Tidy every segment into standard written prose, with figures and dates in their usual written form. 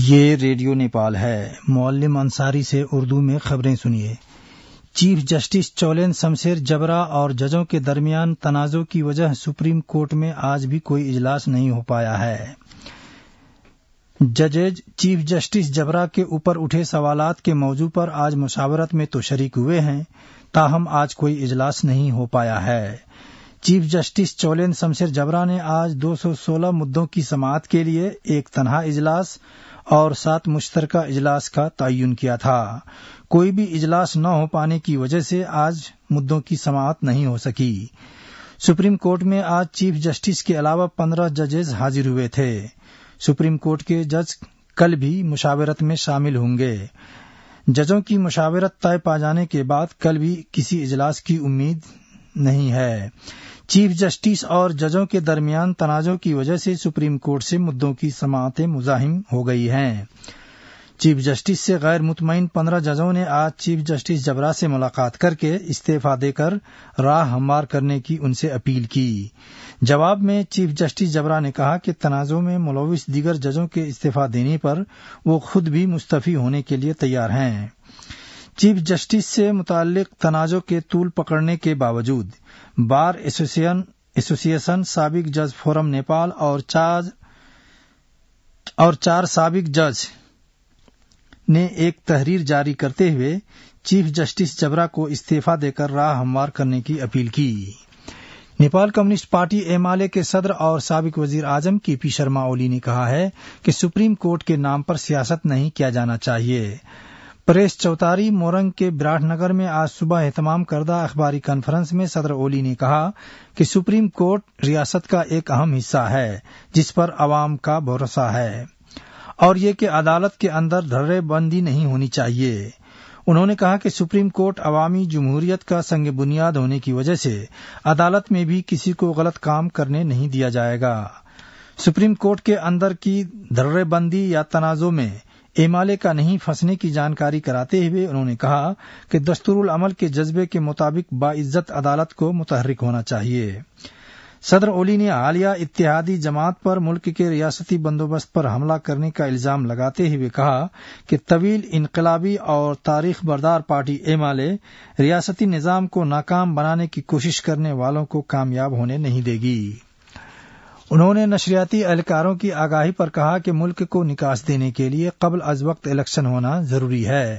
یہ ریڈیو نیپال ہے۔ معلم انصاری سے اردو میں خبریں سنیے۔ چیف جسٹس چولین شمشیر جبرا اور ججوں کے درمیان تنازع کی وجہ سپریم کورٹ میں آج بھی کوئی اجلاس نہیں ہو پایا ہے۔ ججز چیف جسٹس جبرا کے اوپر اٹھے سوالات کے موضوع پر آج مشاورت میں تو شریک ہوئے ہیں، تاہم آج کوئی اجلاس نہیں ہو پایا ہے۔ چیف جسٹس چولین شمشیر جبرا نے آج 216 مدعوں کی سماعت کے لیے ایک تنہا اجلاس اور 7 مشترکہ اجلاس کا تعین کیا تھا۔ کوئی بھی اجلاس نہ ہو پانے کی وجہ سے آج مدعوں کی سماعت نہیں ہو سکی۔ سپریم کورٹ میں آج چیف جسٹس کے علاوہ 15 ججز حاضر ہوئے تھے۔ سپریم کورٹ کے جج کل بھی مشاورت میں شامل ہوں گے۔ ججوں کی مشاورت طے پا جانے کے بعد کل بھی کسی اجلاس کی امید نہیں ہے۔ چیف جسٹس اور ججوں کے درمیان تنازع کی وجہ سے سپریم کورٹ سے مدعوں کی سماعتیں مزاحم ہو گئی ہیں۔ چیف جسٹس سے غیر مطمئن 15 ججوں نے آج چیف جسٹس جبرا سے ملاقات کر کے استعفی دے کر راہ ہموار کرنے کی ان سے اپیل کی۔ جواب میں چیف جسٹس جبرا نے کہا کہ تنازع میں ملوث دیگر ججوں کے استعفی دینے پر وہ خود بھی مستعفی ہونے کے لیے تیار ہیں۔ چیف جسٹس سے متعلق تنازع کے طول پکڑنے کے باوجود بار ایسوسیئیشن، سابق جج فورم نیپال اور 4 سابق جج نے ایک تحریر جاری کرتے ہوئے چیف جسٹس جبرا کو استعفی دے کر راہ ہموار کرنے کی اپیل کی۔ نیپال کمیونسٹ پارٹی ایمالے کے صدر اور سابق وزیر اعظم کے پی شرما اولی نے کہا ہے کہ سپریم کورٹ کے نام پر سیاست نہیں کیا جانا چاہیے۔ پریس چوتاری مورنگ کے براٹ نگر میں آج صبح اہتمام کردہ اخباری کانفرنس میں صدر اولی نے کہا کہ سپریم کورٹ ریاست کا ایک اہم حصہ ہے جس پر عوام کا بھروسہ ہے، اور یہ کہ عدالت کے اندر دھرے بندی نہیں ہونی چاہیے۔ انہوں نے کہا کہ سپریم کورٹ عوامی جمہوریت کا سنگ بنیاد ہونے کی وجہ سے عدالت میں بھی کسی کو غلط کام کرنے نہیں دیا جائے گا۔ سپریم کورٹ کے اندر کی دھرے بندی یا تنازع میں ایمالے کا نہیں پھنسنے کی جانکاری کراتے ہوئے انہوں نے کہا کہ دستور العمل کے جذبے کے مطابق باعزت عدالت کو متحرک ہونا چاہیے۔ صدر اولی نے حالیہ اتحادی جماعت پر ملک کے ریاستی بندوبست پر حملہ کرنے کا الزام لگاتے ہوئے کہا کہ طویل انقلابی اور تاریخ بردار پارٹی ایمالے ریاستی نظام کو ناکام بنانے کی کوشش کرنے والوں کو کامیاب ہونے نہیں دے گی۔ انہوں نے نشریاتی اہلکاروں کی آگاہی پر کہا کہ ملک کو نکاس دینے کے لیے قبل از وقت الیکشن ہونا ضروری ہے۔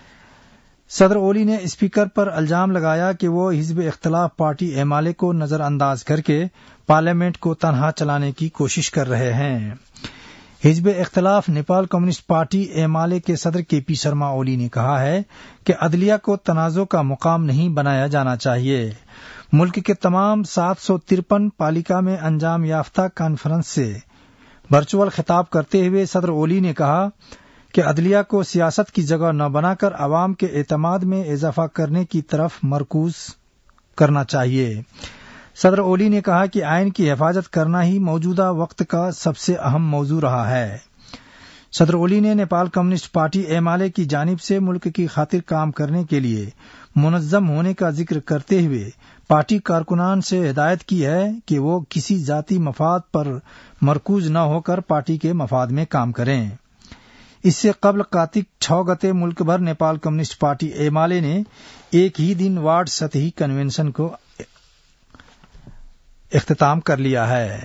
صدر اولی نے اسپیکر پر الزام لگایا کہ وہ حزب اختلاف پارٹی ایمالے کو نظر انداز کر کے پارلیمنٹ کو تنہا چلانے کی کوشش کر رہے ہیں۔ حزب اختلاف نیپال کمیونسٹ پارٹی ایمالے کے صدر کے پی شرما اولی نے کہا ہے کہ عدلیہ کو تنازع کا مقام نہیں بنایا جانا چاہیے۔ ملک کے تمام 753 پالیکا میں انجام یافتہ کانفرنس سے ورچوئل خطاب کرتے ہوئے صدر اولی نے کہا کہ عدلیہ کو سیاست کی جگہ نہ بنا کر عوام کے اعتماد میں اضافہ کرنے کی طرف مرکوز کرنا چاہیے۔ صدر اولی نے کہا کہ آئین کی حفاظت کرنا ہی موجودہ وقت کا سب سے اہم موضوع رہا ہے۔ صدر اولی نے نیپال کمیونسٹ پارٹی ایمالے کی جانب سے ملک کی خاطر کام کرنے کے لیے منظم ہونے کا ذکر کرتے ہوئے پارٹی کارکنان سے ہدایت کی ہے کہ وہ کسی ذاتی مفاد پر مرکوز نہ ہو کر پارٹی کے مفاد میں کام کریں۔ اس سے قبل کارتک 6 گتے ملک بھر نیپال کمیونسٹ پارٹی ایمالے نے ایک ہی دن وارڈ سطحی کنونشن کو اختتام کر لیا ہے۔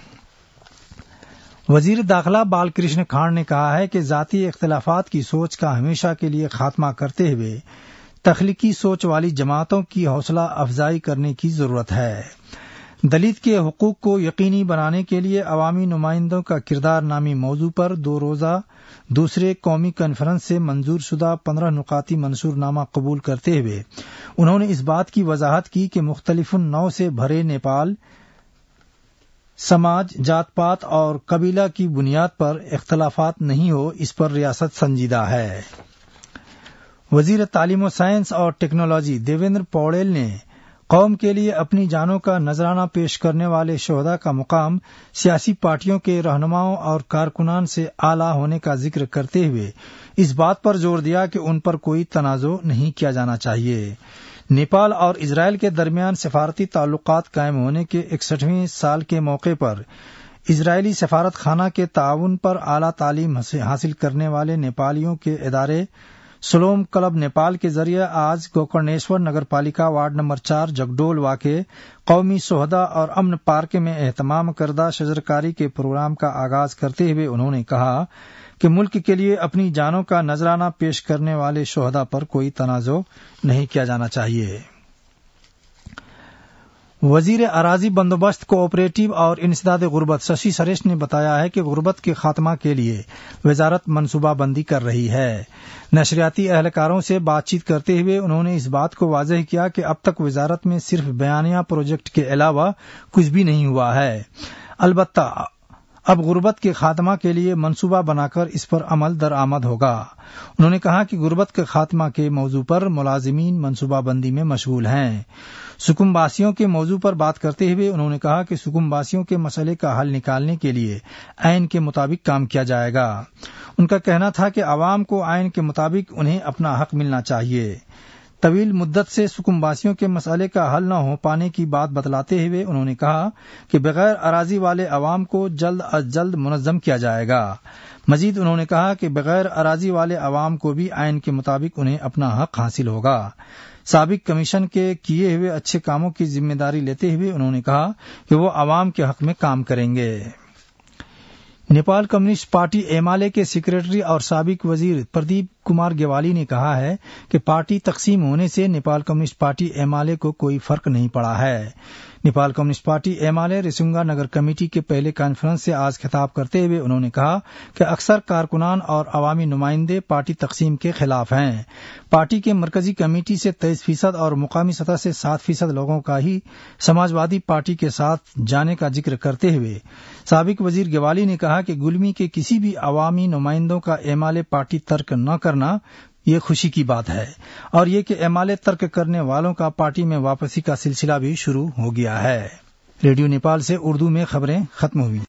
وزیر داخلہ بال کرشن کھانڈ نے کہا ہے کہ ذاتی اختلافات کی سوچ کا ہمیشہ کے لیے خاتمہ کرتے ہوئے تخلیقی سوچ والی جماعتوں کی حوصلہ افزائی کرنے کی ضرورت ہے۔ دلت کے حقوق کو یقینی بنانے کے لیے عوامی نمائندوں کا کردار نامی موضوع پر 2 روزہ دوسرے قومی کانفرنس سے منظور شدہ 15 نکاتی منشور نامہ قبول کرتے ہوئے انہوں نے اس بات کی وضاحت کی کہ مختلف نوع سے بھرے نیپال سماج، جات پات اور قبیلہ کی بنیاد پر اختلافات نہیں ہو، اس پر ریاست سنجیدہ ہے۔ وزیر تعلیم و سائنس اور ٹیکنالوجی دیویندر پوڑیل نے قوم کے لیے اپنی جانوں کا نذرانہ پیش کرنے والے شہداء کا مقام سیاسی پارٹیوں کے رہنماؤں اور کارکنان سے اعلیٰ ہونے کا ذکر کرتے ہوئے اس بات پر زور دیا کہ ان پر کوئی تنازع نہیں کیا جانا چاہیے۔ نیپال اور اسرائیل کے درمیان سفارتی تعلقات قائم ہونے کے 61ویں سال کے موقع پر اسرائیلی سفارت خانہ کے تعاون پر اعلیٰ تعلیم حاصل کرنے والے نیپالیوں کے ادارے سلوم کلب نیپال کے ذریعے آج گوکرنیشور نگر پالیکا وارڈ نمبر 4 جگڈول واقع قومی شہدا اور امن پارک میں اہتمام کردہ شجرکاری کے پروگرام کا آغاز کرتے ہوئے انہوں نے کہا کہ ملک کے لیے اپنی جانوں کا نذرانہ پیش کرنے والے شہدا پر کوئی تنازع نہیں کیا جانا چاہیے۔ وزیر اراضی بندوبست کوآپریٹو اور انسداد غربت ششی سریش نے بتایا ہے کہ غربت کے خاتمہ کے لیے وزارت منصوبہ بندی کر رہی ہے۔ نشریاتی اہلکاروں سے بات چیت کرتے ہوئے انہوں نے اس بات کو واضح کیا کہ اب تک وزارت میں صرف بیانیہ پروجیکٹ کے علاوہ کچھ بھی نہیں ہوا ہے، البتہ اب غربت کے خاتمہ کے لیے منصوبہ بنا کر اس پر عمل درآمد ہوگا۔ انہوں نے کہا کہ غربت کے خاتمہ کے موضوع پر ملازمین منصوبہ بندی میں مشغول ہیں۔ سکم باسیوں کے موضوع پر بات کرتے ہوئے انہوں نے کہا کہ سکم باسیوں کے مسئلے کا حل نکالنے کے لیے آئین کے مطابق کام کیا جائے گا۔ ان کا کہنا تھا کہ عوام کو آئین کے مطابق انہیں اپنا حق ملنا چاہیے۔ طویل مدت سے سکم باسیوں کے مسئلے کا حل نہ ہو پانے کی بات بتلاتے ہوئے انہوں نے کہا کہ بغیر اراضی والے عوام کو جلد از جلد منظم کیا جائے گا۔ مزید انہوں نے کہا کہ بغیر اراضی والے عوام کو بھی آئین کے مطابق انہیں اپنا حق حاصل ہوگا۔ سابق کمیشن کے کیے ہوئے اچھے کاموں کی ذمہ داری لیتے ہوئے انہوں نے کہا کہ وہ عوام کے حق میں کام کریں گے۔ نیپال کمیونسٹ پارٹی ایمالے کے سیکریٹری اور سابق وزیر پردیپ کمار گیوالی نے کہا ہے کہ پارٹی تقسیم ہونے سے نیپال کمیونسٹ پارٹی ایمالے کو کوئی فرق نہیں پڑا ہے۔ نیپال کمیونسٹ پارٹی ایمالے ریسنگا نگر کمیٹی کے پہلے کانفرنس سے آج خطاب کرتے ہوئے انہوں نے کہا کہ اکثر کارکنان اور عوامی نمائندے پارٹی تقسیم کے خلاف ہیں۔ پارٹی کے مرکزی کمیٹی سے 23% اور مقامی سطح سے 7% لوگوں کا ہی سماجوادی پارٹی کے ساتھ جانے کا ذکر کرتے ہوئے سابق وزیر گیوالی نے کہا کہ گلمی کے کسی بھی عوامی نمائندوں کا ایمالے پارٹی ترک نہ کرنا یہ خوشی کی بات ہے، اور یہ کہ ایمالے ترک کرنے والوں کا پارٹی میں واپسی کا سلسلہ بھی شروع ہو گیا ہے۔ ریڈیو نیپال سے اردو میں خبریں ختم ہوئی۔